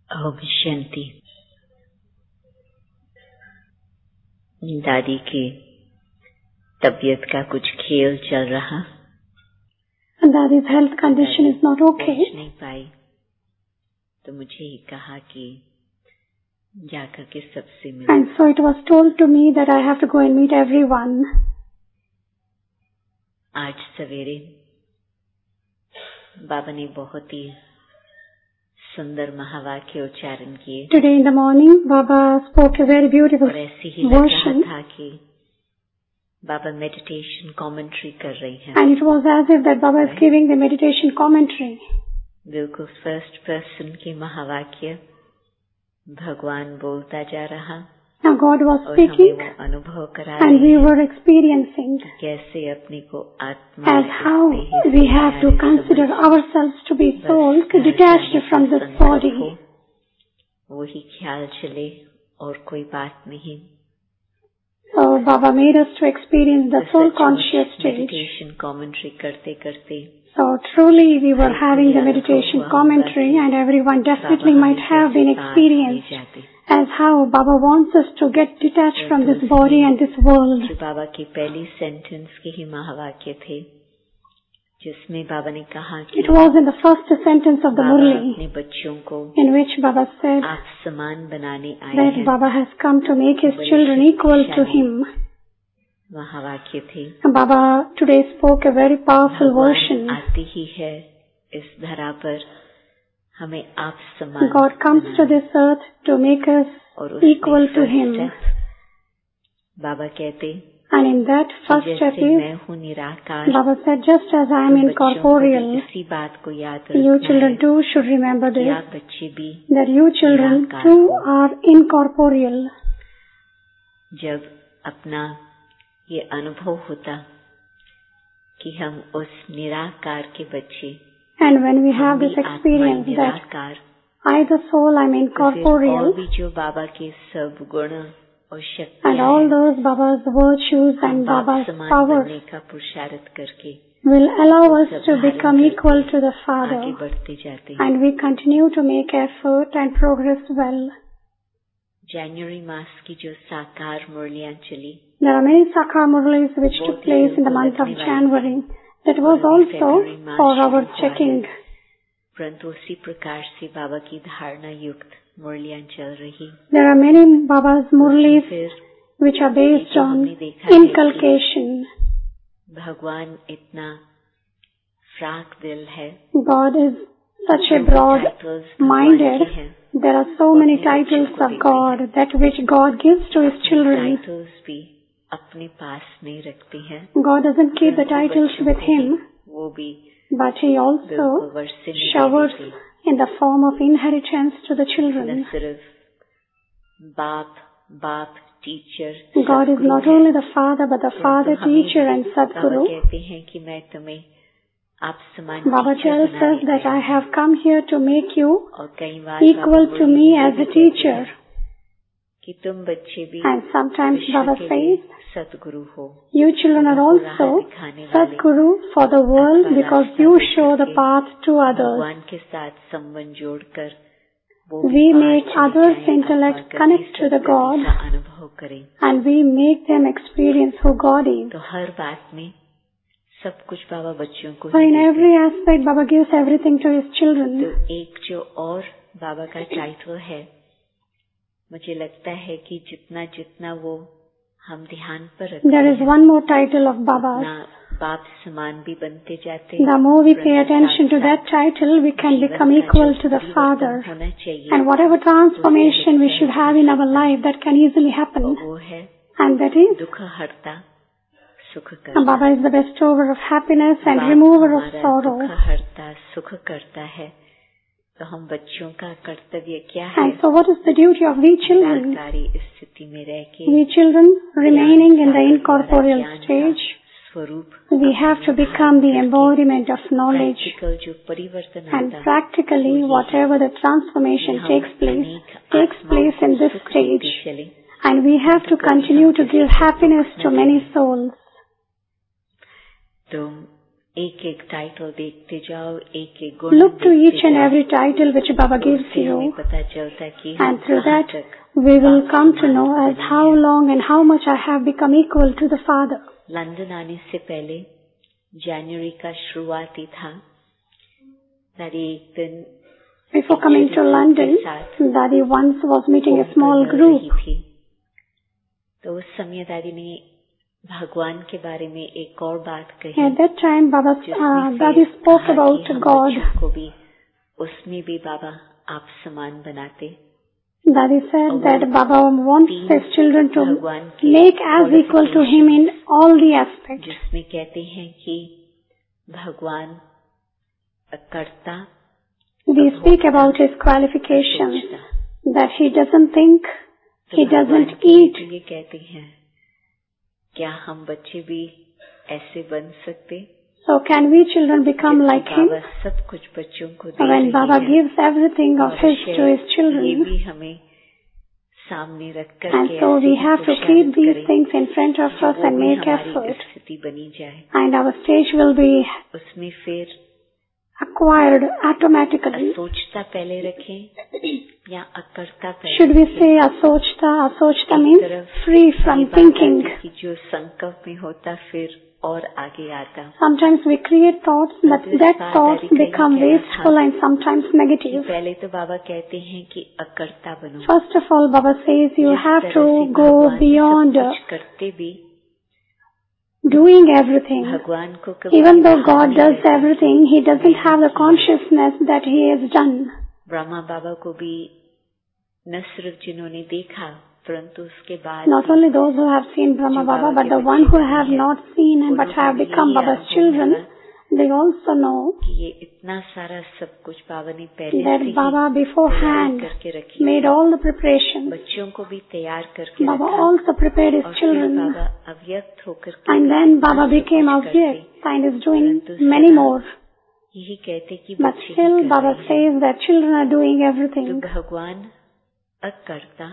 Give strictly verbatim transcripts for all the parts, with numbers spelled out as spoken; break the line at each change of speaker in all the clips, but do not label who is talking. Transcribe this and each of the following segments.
ओम शांति। दादी की तबीयत का कुछ खेल चल रहा।
Dadi's health condition is not okay.
पहुंच नहीं पाई तो मुझे ही कहा कि जाकर के सबसे मिलो।
And so it was told to me that I have to go and meet everyone.
आज सवेरे बाबा ने बहुत ही सुंदर महावाक्य उच्चारण किए।
Today in the morning, Baba spoke a very beautiful
और ऐसे ही लग रहा
version.
था कि बाबा मेडिटेशन कमेंट्री कर रही हैं।
And it was as if that Baba is giving the meditation commentary.
बिल्कुल फर्स्ट पर्सन की महावाक्य भगवान बोलता जा रहा।
Now God was
और
speaking
हमें वो अनुभव करा
and
रहे
we
हैं
were experiencing
कि कैसे अपने को आत्मा
as how we have to consider ourselves to be souls detached from this body.
वही ख्याल चले और कोई बात नहीं।
So Baba made us to experience the soul conscious stage.
Meditation commentary करते करते
So truly we were having the meditation commentary and everyone definitely might have been experienced as how Baba wants us to get detached from this body and this world.
बाबा की पहली sentence के ही महावाक्य थे जिसमें बाबा ने कहा कि
It was in the first sentence of the
अपने
Murli
बच्चों को
in which Baba said
आप समान बनाने आए
that
हैं।
Baba has come to make his children equal to him.
महावाक्य थे।
Baba today spoke a very powerful version.
आती ही है इस धरा पर हमें आप समान।
God comes to this earth to make us equal to him.
बाबा कहते
And in that first step is,
मैं हूँ निराकार।
Baba said, just as I am incorporeal,
इसी बात को याद
you children too should remember this,
आप बच्चे भी
that you children too are incorporeal.
जब अपना ये अनुभव होता कि हम उस निराकार के बच्चे,
and when we have this experience that I the soul am incorporeal,
और भी जो बाबा के सब गुण और शक्तियाँ
and all those Baba's virtues and Baba's powers
का पुरुषार्थ करके
will allow us to become equal to the Father,
आगे बढ़ते जाते
and we continue to make effort and progress well.
जनवरी मास की जो साकार मुरलियां चली,
there are many Sakar Murlis which took place in the month of January. That was also for our checking.
परंतु उसी प्रकार से बाबा की धारणा युक्त मुरलियां चल रही।
There are many Baba's Murlis which are based on inculcation.
भगवान इतना फ्राक दिल है।
God is such a broad-minded. There are so many titles of God that which God gives to His children.
Titles भी अपने पास नहीं रखते हैं।
God doesn't keep the titles with Him,
वो भी
but He also showers in the form of inheritance to the children.
सिर्फ बाप बाप teacher.
God is not only the Father but the Father, Teacher and Sadguru.
कहते हैं कि मैं तुम्हें आप समान।
Baba tells us that I have come here to make you equal to me as a teacher.
कि तुम बच्चे भी
and sometimes Baba says,
सद्गुरु हो।
you children are also Sadguru for the world because you show the path to others.
भगवान के साथ संबंध जोड़कर
we make others' intellect connect to the God
अनुभव करें
and we make them experience who God is.
तो हर बात में सब कुछ बाबा बच्चों को
so in every aspect Baba gives everything to his children.
तो एक जो और बाबा का टाइटल है, मुझे लगता है कि जितना जितना वो हम ध्यान पर रखते
there is one more title of Baba.
बाप समान भी बनते जाते।
The more we pay attention to that title, we can become equal to the Father. And whatever transformation we should have in our life, that can easily happen.
वो है
and that is
दुख हरता सुख करता।
Baba is the bestower of happiness and remover of sorrow.
दुख हरता सुख करता है तो हम बच्चों का कर्तव्य क्या है?
And so what is the duty of we children?
स्थिति में रह के
we children remaining in the incorporeal stage, we have to become the embodiment of knowledge, and practically whatever the transformation takes place, takes place in this stage, and we have to continue to give happiness to many souls.
तो एक एक title देखते जाओ, एक एक गुण
Look to each and every title which Baba gives you,
पता चलता है कि
and through that we will come to know as how long and how much I have become equal to the Father.
London आने से पहले जनवरी का शुरुआती था, दादी एक दिन
Before coming to London, Daddy once was meeting a small group.
तो उस समय दादी ने भगवान के बारे में एक और बात कही.
At that time, Baba, uh, Daddy spoke about God.
को भी उसमें भी बाबा आप समान बनाते.
Daddy said that Baba wants his children to make as equal to him in all the aspects.
जिसमें कहते हैं कि भगवान कर्ता.
We speak about his qualifications, that he doesn't think, he doesn't eat.
ये कहते हैं, क्या हम बच्चे भी ऐसे बन सकते?
So can we children become like him?
बाबा सब कुछ बच्चों को दे
When Baba gives everything of his to his children,
ये भी हमें सामने रख कर
and so we have to keep these things in front of us and make effort,
स्थिति बनी जाए.
and our stage will be
उसमें फिर
acquired automatically.
सोचता पहले रखें या अकर्ता पहले?
Should we say asochta? Asochta means free from thinking.
कि जो संकल्प में होता फिर और आगे आता.
Sometimes we create thoughts, but that thoughts become wasteful and sometimes negative.
पहले तो बाबा कहते हैं कि अकर्ता बनो.
First of all, Baba says you have to go beyond
करते भी
doing everything.
भगवान को
Even though God does everything, he doesn't have the consciousness that he has done.
Brahma बाबा को भी न सिर्फ जिन्होंने देखा, परंतु उसके बाद
not only those who have seen Brahma Baba, but the one who have not seen and but have become Baba's children, they also know
कि ये इतना सारा सब कुछ बाबा ने पहले
that Baba beforehand made all the preparation.
बच्चों को भी तैयार करके
Baba also prepared his children,
बाबा अव्यक्त होकर
and then Baba became Avyakt and is doing many more.
यही कहते कि
but still Baba says that children are doing everything.
तो भगवान अकर्ता,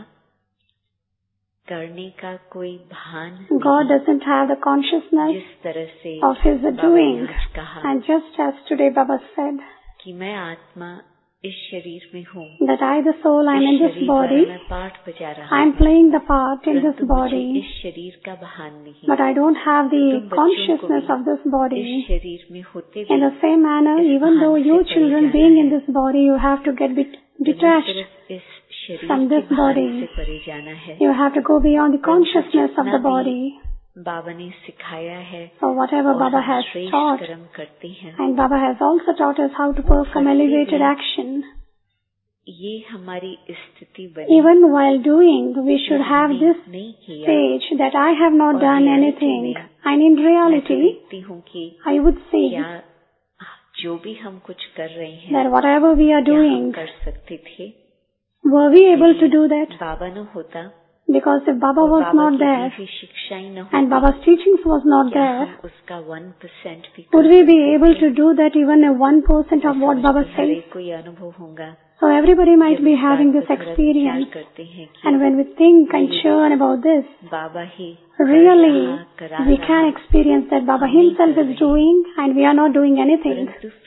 करने का कोई भान.
God doesn't have the consciousness
जिस तरह से
of his doing. And just as today Baba said
कि मैं आत्मा इस शरीर में हूँ,
that I the soul I am in this body,
मैं पाठ बजा रहा
I am playing the part in this body,
इस शरीर का भान नहीं.
but I don't have the consciousness of this body.
इस शरीर में होते
in the same manner, even though you children being in this body, you have to get detached from this body. You have to go beyond the consciousness of the body.
बाबा ने सिखाया है,
so whatever Baba has taught, and Baba has also taught us how to perform elevated action.
ये हमारी स्थिति बनी.
Even while doing, we should have this stage that I have not done anything. And in reality, I would say
जो भी हम कुछ कर रहे हैं,
that whatever we are doing,
कर सकते थे.
Were we able to do that?
बाबा न होता,
because if Baba was not there and Baba's teachings was not there, would we be able to do that even a one percent of what Baba says? So everybody might be having this experience, and when we think and churn about this, really we can experience that Baba himself is doing and we are not doing anything.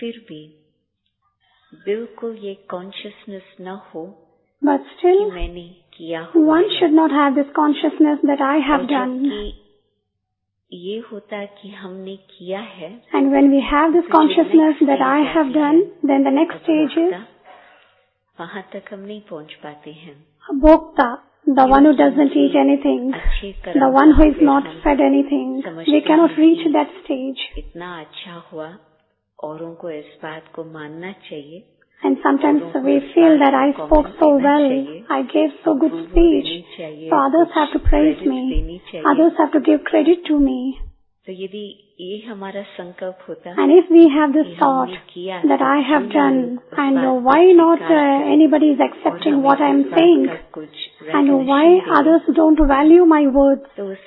But still, one should not have this consciousness that I have done. And when we have this consciousness that I have done, then the next stage is Bhokta, the one who doesn't eat anything, the one who is not fed anything. We cannot reach that stage. And sometimes we feel that I spoke so well, I gave so good speech, so others have to praise me, others have to give credit to me. And if we have this thought that I have done, and why not uh, anybody is accepting what I am saying, and why others don't value my words,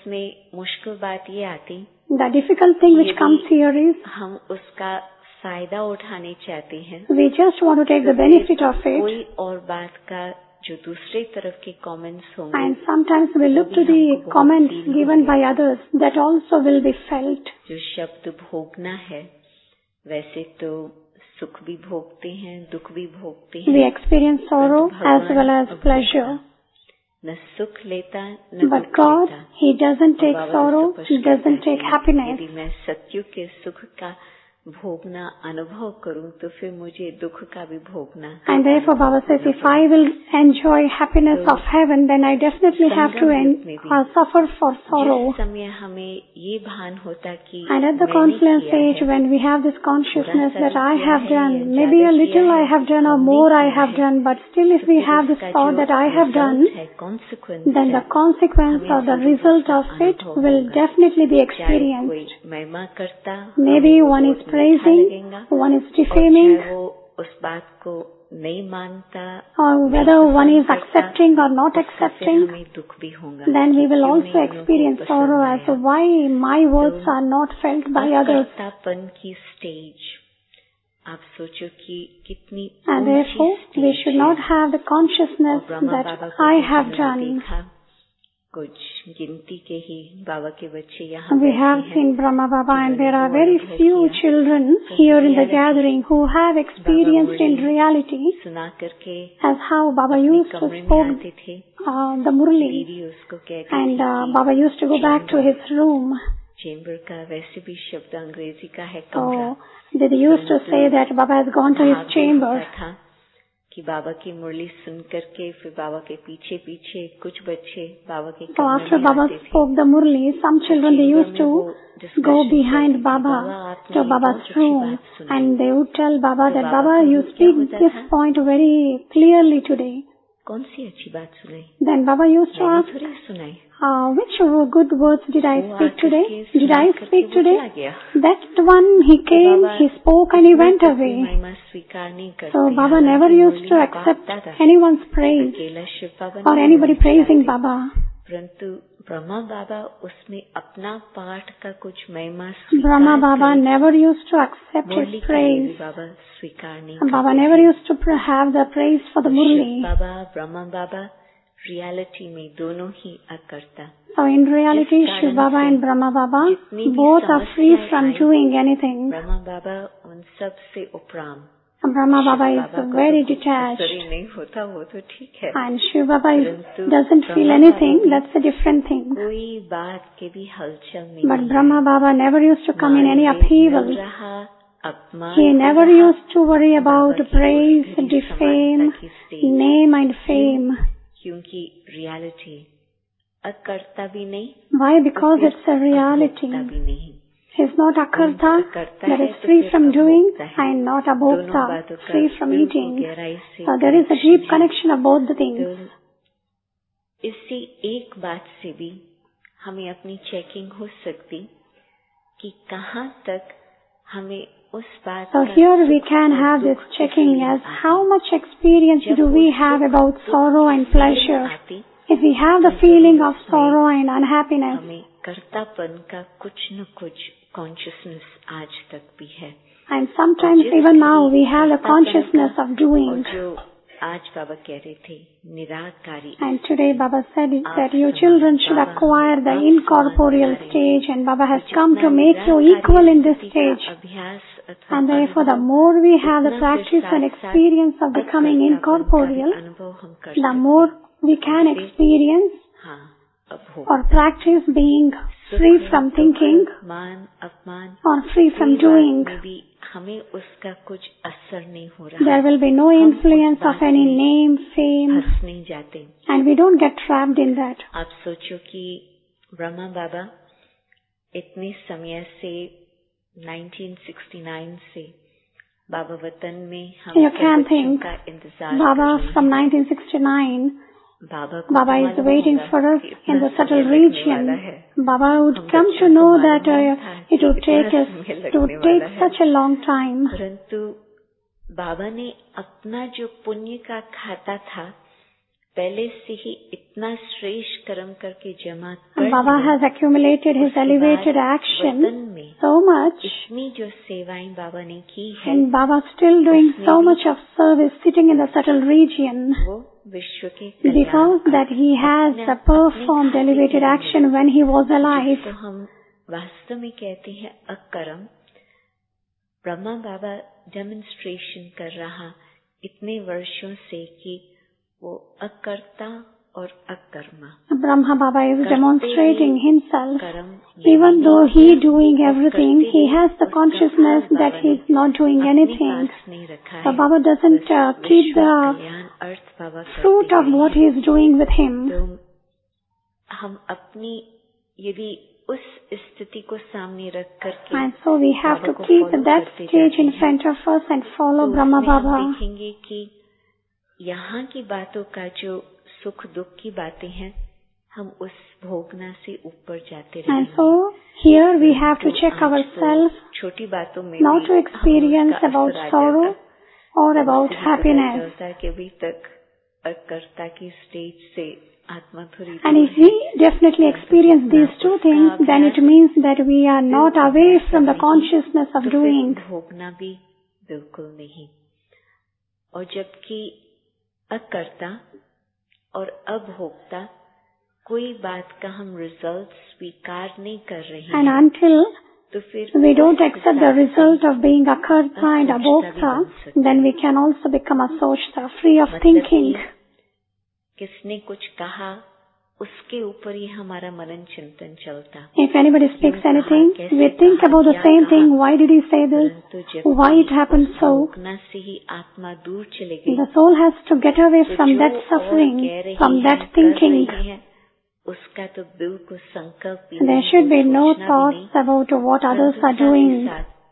the difficult thing which comes here is
फायदा उठाने चाहते हैं.
We just want to take the benefit of it.
कोई और बात का जो दूसरे तरफ के comments होंगे.
And sometimes we look to the comments given by others that also will be felt.
जो शब्द भोगना है. वैसे तो सुख भी भोगते हैं, दुख भी भोगते हैं.
We experience sorrow as well as pleasure.
न सुख लेता न
But
दुख
God,
लेता.
He doesn't take sorrow, He doesn't take happiness.
यदि मैं सत्युग के सुख का भोगना अनुभव करूं तो फिर मुझे दुख का भी भोगना.
And therefore Baba says, if I will enjoy happiness of heaven, then I definitely have to en- uh, suffer for sorrow.
जिस समय हमें ये भान होता कि
And at the confluence stage, when we have this consciousness that I have done, maybe a little I have done or more I have done, but still if we have this thought that I have done, then the consequence or the result of it will definitely be experienced. Maybe one is praising, one is defaming,
वो उस बात को नहीं मानता,
or whether one is accepting or not accepting,
दुख भी होगा.
then we will also experience sorrow as to why my words are not felt by others.
कर्तापन की स्टेज आप सोचो कि कितनी
And therefore, we should not have the consciousness that I have done.
कुछ गिनती के ही बाबा के बच्चे यहाँ
We have seen Brahma Baba, and there are very few children here in the gathering who have experienced in reality
सुना करके
as how Baba used to spoke uh, the Murli, and uh, Baba used to go back to his room.
Chamber का वैसे भी शब्द अंग्रेजी का है
So
कमरा.
they used to say that Baba has gone to his chamber.
कि बाबा की मुरली सुन करके फिर बाबा के पीछे पीछे कुछ बच्चे बाबा के
So after Baba spoke the Murli, some children they used to go behind Baba to Baba's room, and they would tell Baba that Baba, you speak this point very clearly today.
कौन सी अच्छी बात सुनाई?
Then Baba used to ask,
सुनाई
uh, which good words did I speak today? Did I speak today? That one, he came, he spoke and he went away. So Baba never used to accept anyone's praise or anybody praising Baba.
परंतु ब्रह्मा बाबा उसमें अपना पाठ का कुछ महिमा
Brahma Baba never used to accept his praise.
बाबा स्वीकार नहीं.
Baba never used to have the praise for the Murli.
Baba Brahma Baba reality में दोनों ही अकर्ता.
So in reality, Shiv Baba and Brahma Baba both are free from doing anything.
Brahma बाबा उन सब से उपराम.
Brahma Baba is very detached.
नहीं होता वो तो ठीक है.
And Shiv Baba is, doesn't feel anything. That's a different thing.
कोई बात के भी हलचल नहीं.
But Brahma Baba never used to come in any upheaval. He never used to worry about praise, defame, name and fame.
क्योंकि reality अकर्ता भी नहीं.
Why? Because it's a reality. He is not akarta, that is free from doing, and not abhokta, free from eating. So there is a deep connection of both the things.
इसी एक बात से भी हमें अपनी चेकिंग हो सकती कि कहाँ तक हमें उस बात.
So here we can have this checking as how much experience do we have about sorrow and pleasure. If we have the feeling of sorrow and unhappiness,
हमें कर्तापन का कुछ न कुछ consciousness आज तक भी है.
And sometimes even now we have the consciousness of doing.
जो आज बाबा कह रहे थे निराकारी.
And today Baba said that your children should acquire the incorporeal stage, and Baba has come to make you equal in this stage. And therefore the more we have the practice and experience of becoming incorporeal, the more we can experience or practice being free from thinking or free from doing.
हमें उसका कुछ असर नहीं हो रहा.
There will be no influence of any name, fame,
फंस नहीं जाते.
And we don't get trapped in that.
आप सोचो कि ब्रह्मा बाबा इतने समय से nineteen sixty-nine से बाबा वतन में हम
You can think
का इंतजार
Baba from nineteen sixty-nine.
Baba,
Baba is waiting for us in the subtle region. Baba would come to know that uh, it would take us, it would take such a long time.
परंतु बाबा ने अपना जो पुण्य का खाता था पहले से ही इतना श्रेष्ठ कर्म करके जमा कर
Baba has accumulated his elevated action so much,
इतनी जो सेवाएं बाबा ने की है,
and Baba still doing so much of service sitting in the subtle region.
वो विश्व के
Because that he has performed elevated action when he was alive.
तो हम वास्तव में कहते हैं अकर्म ब्रह्मा बाबा डेमोन्स्ट्रेशन कर रहा इतने वर्षों से कि वो अकर्ता और अकर्मा.
Brahma Baba is demonstrating himself. Even though he doing everything, he has the consciousness that he is not doing anything. So Baba doesn't uh, keep the fruit of what he is doing with him.
हम अपनी यदि उस स्थिति को सामने रख करके,
and so we have to keep that stage in front of us and follow Brahma Baba.
हम देखेंगे कि यहाँ की बातों का जो सुख दुख की बातें हैं, हम उस भोगना से ऊपर जाते रहेंगे.
And so here we have to check ourselves,
छोटी बातों में
not to experience about sorrow or about happiness.
के अभी तक अकर्ता की स्टेज से आत्मा थोड़ी.
And if we definitely experience these two things, then it means that we are not away from the consciousness of doing.
भोगना भी बिल्कुल नहीं. और जबकि अकर्ता और अभोक्ता कोई बात का हम रिजल्ट स्वीकार नहीं कर रहे हैं.
And until we don't accept the result of being akarta and abhokta, then we can also become asochta, free of thinking.
किसने कुछ कहा उसके ऊपर ही हमारा मनन चिंतन चलता.
If anybody speaks anything, we think about the same thing. Why did he say this? Why it happened so?
से ही आत्मा दूर चले गई.
The soul has to get away from that suffering, from that thinking.
उसका तो बिल्कुल संकल्प.
There should be no thoughts about what others are doing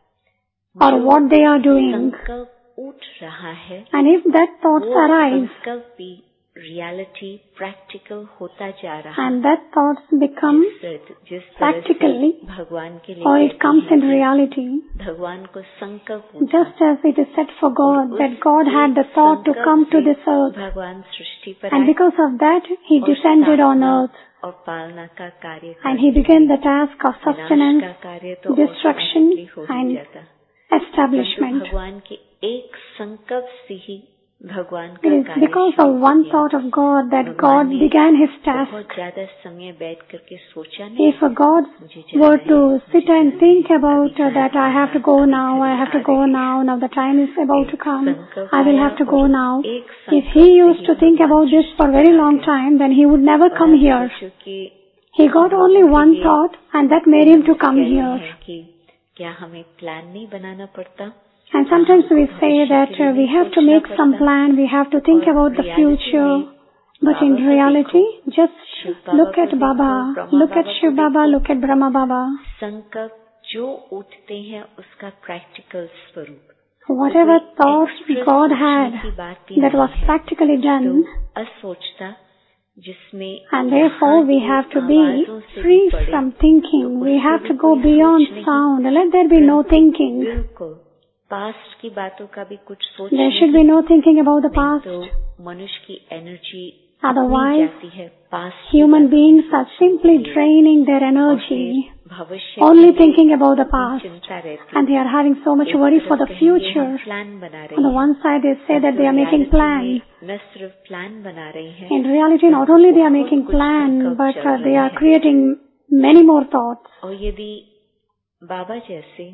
or what they are doing.
संकल्प उठ रहा है.
And if that thoughts arise,
संकल्प भी reality practical होता जा रहा.
And that thoughts become practically,
भगवान के लिए
or it comes in reality.
भगवान को संकल्प.
Just as it is said for God that God had the thought to come to this earth,
भगवान सृष्टि पर
and because of that He descended on earth,
और पालना का कार्य,
and He began the task of sustenance, destruction and establishment.
भगवान के एक संकल्प से ही भगवान
It is because of one thought of God that God began His task.
बहुत ज्यादा समय बैठ करके सोचा नहीं.
If a God were to sit and think about uh, that I have to go now, I have to go now, now the time is about to come, I will have to go now. If He used to think about this for a very long time, then He would never come here. He got only one thought and that made Him to come here.
क्या हमें plan नहीं बनाना पड़ता?
And sometimes we say that uh, we have to make some plan, we have to think about the future. But in reality, just look at Baba, look at Shiv Baba, look at Brahma Baba.
संकल्प जो उठते हैं उसका practical स्वरूप.
Whatever thoughts God had that was practically done.
असोचता जिसमें.
And therefore we have to be free from thinking. We have to go beyond sound. Let there be no thinking.
बिल्कुल. Past की बातों का भी कुछ सोच.
There should be no thinking about the past.
तो मनुष्य की एनर्जी
Otherwise,
जाती है. Past
human beings are simply draining their energy, only thinking about the past, and they are having so much worry for the future. On the one side, they say that they are making plans.
न सिर्फ plan बना रहे हैं.
In reality, not only they are making plan, but uh, they are creating many more thoughts.
और यदि बाबा जैसे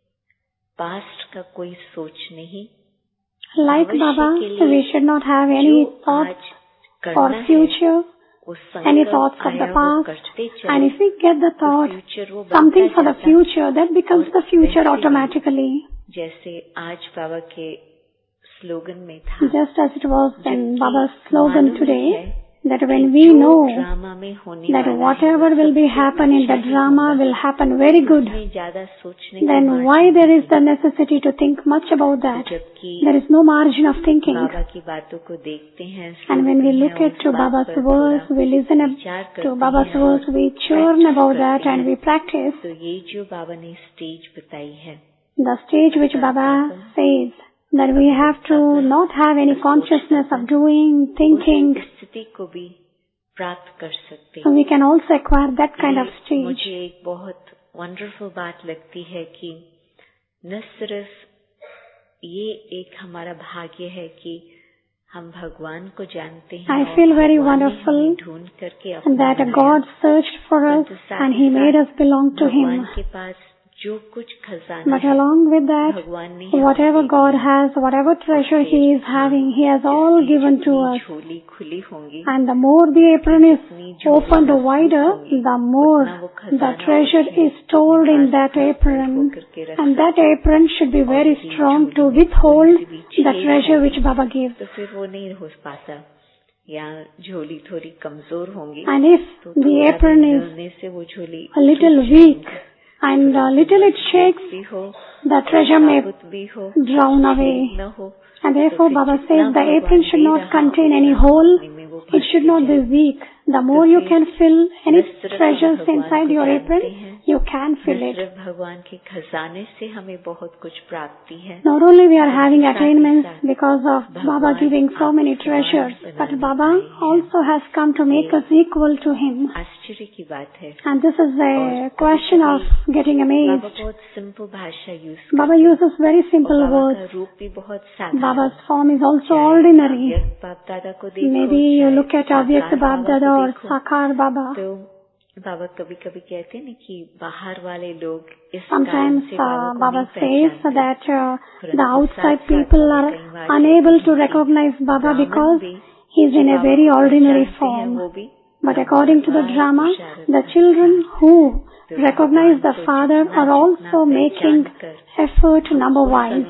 past का कोई सोच नहीं.
Like Baba, we should not have any thoughts for future, any thoughts of the past. And if we get the thought, something for the future, that becomes the future automatically.
जैसे आज बाबा के slogan में था.
Just as it was in Baba's slogan today, that when we know that whatever will be happen in the drama will happen very good, then why there is the necessity to think much about that? There is no margin of thinking. And when we look at to Baba's words, we listen to Baba's words, we churn about that and we practice. The stage which Baba says, that we have to not have any consciousness of doing, thinking. So we can also acquire that kind of stage.
मुझे एक बहुत wonderful बात लगती है कि न सिर्फ ये एक हमारा भाग्य है कि हम भगवान को जानते हैं.
I feel very wonderful that God searched for us and He made us belong to Him.
के पास जो कुछ खजाना
But along with that,
भगवान ने
whatever God has, whatever treasure He is having, He has all given to us.
झोली खुली होंगी,
And the more the apron is opened wider, the more the treasure is stored in that apron. And that apron should be very strong to withhold the treasure which Baba gives.
तो फिर वो नहीं हो पाता, या झोली थोड़ी कमजोर होंगी,
And if the apron is
से वो झोली
a little weak and a little it shakes, the treasure may drown away. And therefore Baba says the apron should not contain any hole, it should not be weak. The more you can fill any treasures inside your apron, you can fill it.
भगवान के खजाने से हमें बहुत कुछ प्राप्ति है.
Not only we are having attainments because of Baba giving so many treasures, but Baba also has come to make us equal to Him.
आश्चर्य की बात है.
And this is a question of getting amazed.
बाबा बहुत simple भाषा use.
Baba uses very simple words.
बाबा का रूप भी बहुत साधारण.
Baba's form is also ordinary.
बाप दादा को देखो,
Maybe you look at Avyakt Bab Dada or Sakar Baba.
तो बाबा कभी कभी कहते हैं कि बाहर वाले लोग इस
Sometimes uh, Baba says that uh, the outside people are unable to recognize Baba because he is in a very ordinary form. But according to the drama, the children who recognize the Father are also making effort number-wise.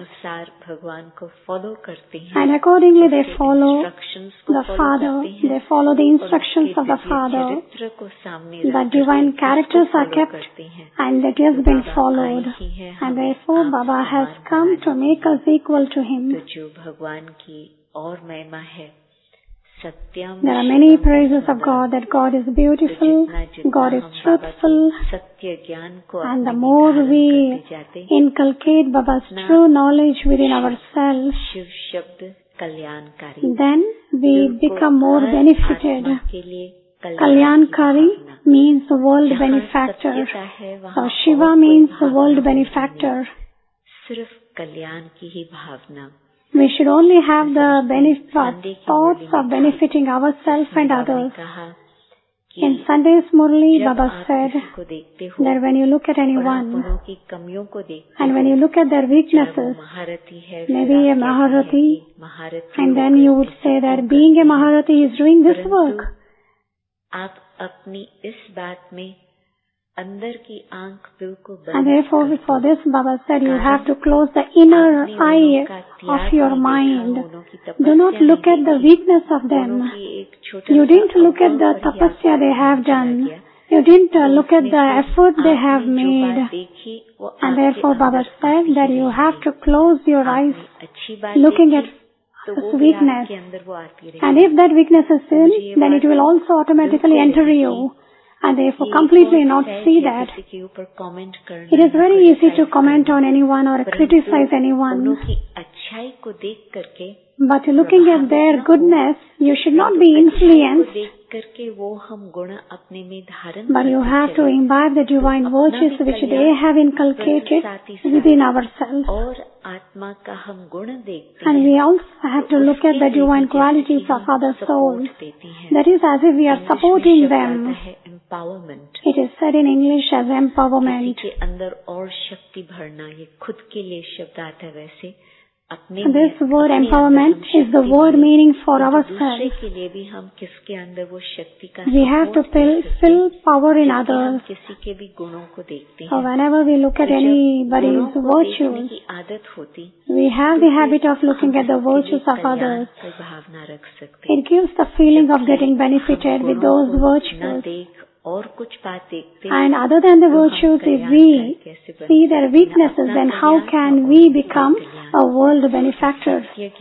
And accordingly they follow the Father, they follow the instructions of the Father. The divine characters are kept and it has been followed. And therefore Baba has come to make us equal to Him. There are many praises of God, that God is beautiful, God is truthful, and the more we inculcate Baba's true knowledge within ourselves, then we become more benefited. Kalyankari means world benefactor. So Shiva means world benefactor. We should only have the benefit, thoughts of benefiting ourselves and others. In Sunday's Murli, Baba said that when you look at anyone and when you look at their weaknesses, maybe a Maharati, and then you would say that being a Maharati is doing this work. And therefore, for this, Baba said, you have to close the inner eye of your mind. Do not look at the weakness of them. You didn't look at the tapasya they have done. You didn't look at the effort they have made. And therefore, Baba said that you have to close your eyes looking at this weakness. And if that weakness is sin, then it will also automatically enter you. And therefore completely not see that. It is very easy to comment on anyone or criticize anyone. But looking at their goodness, you should not be influenced. But you have to imbibe the divine virtues which they have inculcated within ourselves. And we also have to look at the divine qualities of other souls. That is as if we are supporting them. It is said in English as empowerment. This word empowerment is the word meaning for ourselves. We have to fill, fill power in others. So whenever we look at anybody's virtues, we have the habit of looking at the virtues of others. It gives the feeling of getting benefited with those virtues. And other than the virtues, if we see their weaknesses, then how can we become a world benefactor?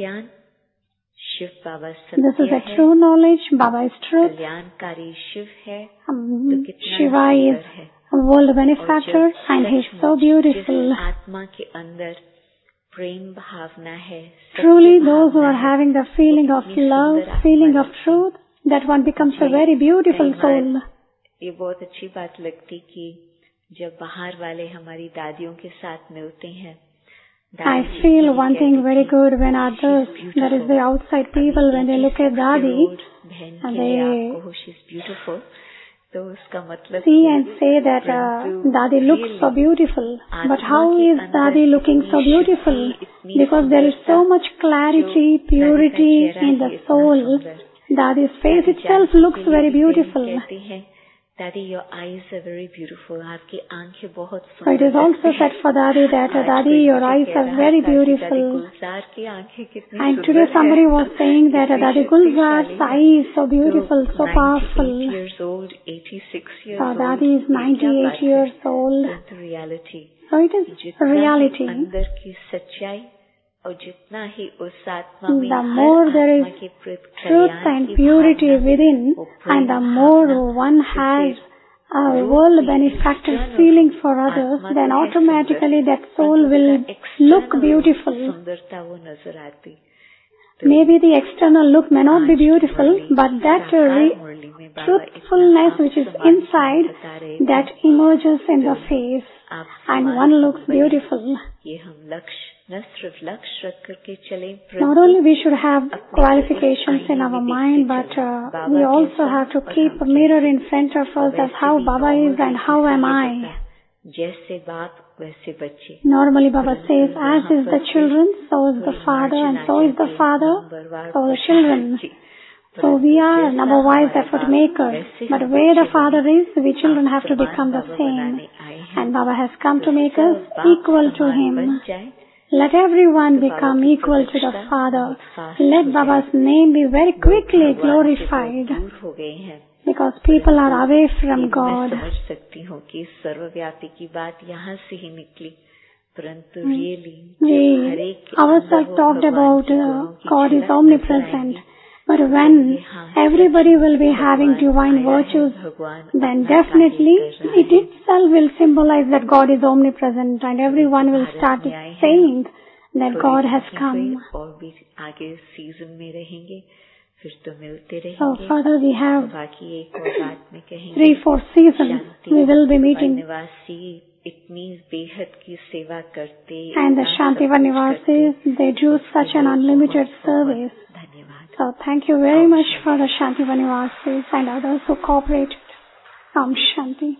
This is a true knowledge. Baba is truth. Um, Shiva is a world benefactor and he is so beautiful. Truly, those who are having the feeling of love, feeling of truth, that one becomes a very beautiful soul.
ये बहुत अच्छी बात लगती कि जब बाहर वाले हमारी दादियों के साथ मिलते हैं.
I feel one thing very good when others, that is the outside people, when they look at Dadi, and they,
तो उसका मतलब
see and say that uh, Dadi looks so beautiful. But how is Dadi looking so beautiful? Because there is so much clarity, purity in the soul. Dadi's face itself looks very beautiful.
Daddy, your eyes are very beautiful. आपकी आंखें बहुत
सुंदर. So it is also said for Daddy that Daddy, your eyes are very beautiful. And today somebody was saying that Daddy Gulzar's eyes so beautiful, so powerful.
ninety-eight years old, eighty-six years
so
old.
So Daddy is ninety-eight years old.
The reality.
So it is reality.
अंदर की सच्चाई और जितना ही उस आत्मा में
the more there is truth and purity within, and the more one has a world benefactor feeling for others, then automatically that soul will look beautiful. Maybe the external look may not be beautiful, but that re- truthfulness which is inside, that emerges in the face, and one looks beautiful. Not only we should have qualifications in our mind, but uh, we also have to keep a mirror in front of us as how Baba is and how am I. Normally Baba says, as is the children, so is the father, and so is the father, so the children. So we are number wise effort makers, but where the father is, we children have to become the same. And Baba has come to make us equal to him. Let everyone become equal to the Father. Let Baba's name be very quickly glorified. Because people are away from God. We ourselves talked about uh, God is omnipresent. But when everybody will be having divine virtues, then definitely it itself will symbolize that God is omnipresent, and everyone will start saying that God has come. So further we have three, four seasons we will be meeting. And the Shantivan Nivasis, they do such an unlimited service. So thank you very much for the Shantivan Nivasis and others who cooperated. Om Shanti.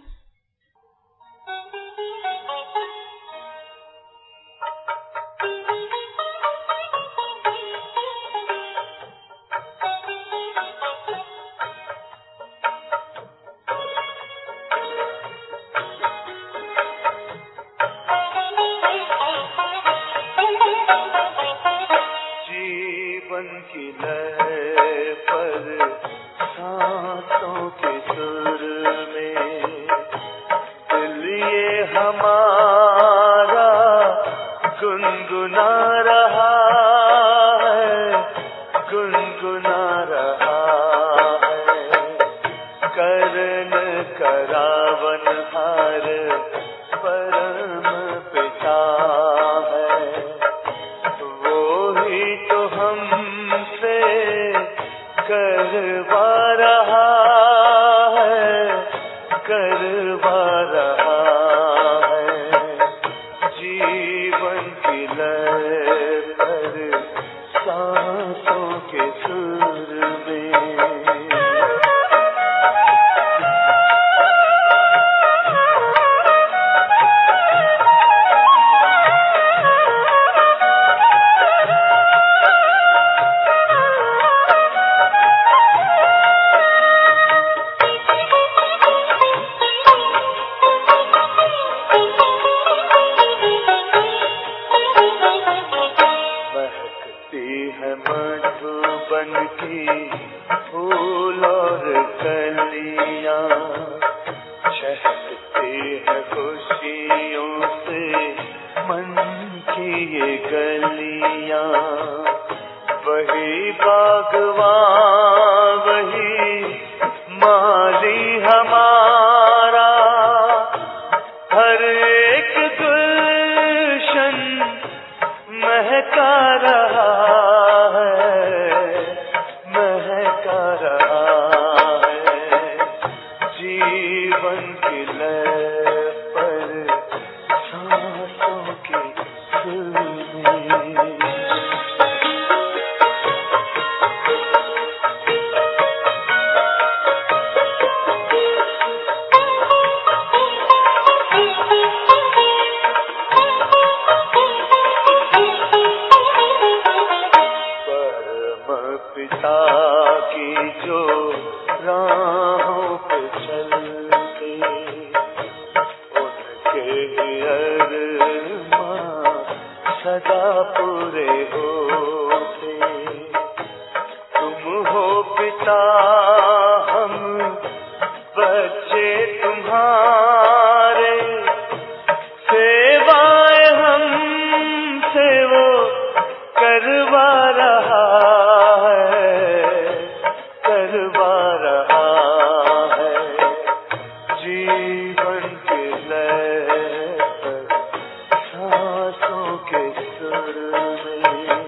की जो राहों पे चलते उनके ही अरमान सदा पूरे होते। तुम हो पिता हम बच्चे तुम्हारे, सेवाएं हमसे वो करवा रहा है, करवा रहा है। जीवन के लय पर सांसों के सुर में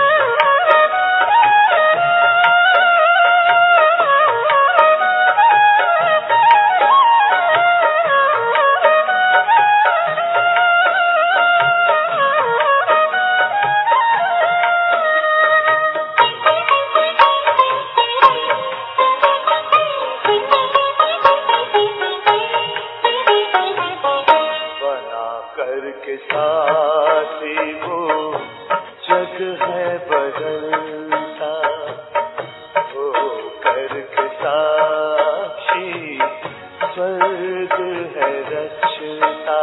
करके साथी वो जग है बदलता, वो करके साक्षी स्वर्ग है रचता।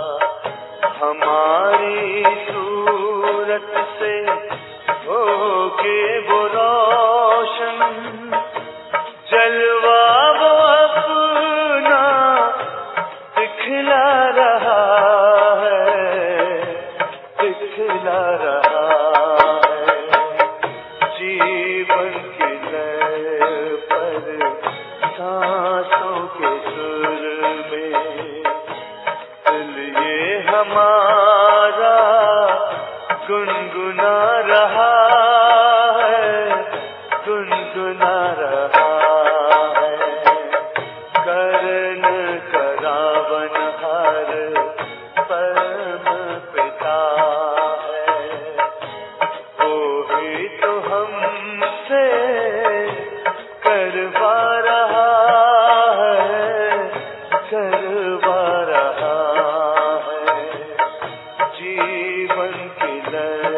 हमारी सूरत से होके वो रोशन, जलवा वो अपना दिखला रहा दिखला रहा है। जीवन के लय पर सांसों के सुर में दिल ये हमारा गुनगुना रहा है, गुनगुना रहा है। करण करावन हर परम पिता है, वो ही तो हमसे करवा रहा है, करवा रहा है। जीवन की लय